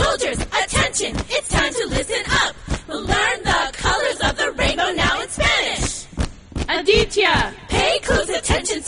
Soldiers, attention, it's time to listen up. We'll learn the colors of the rainbow now in Spanish. Aditya, pay close attention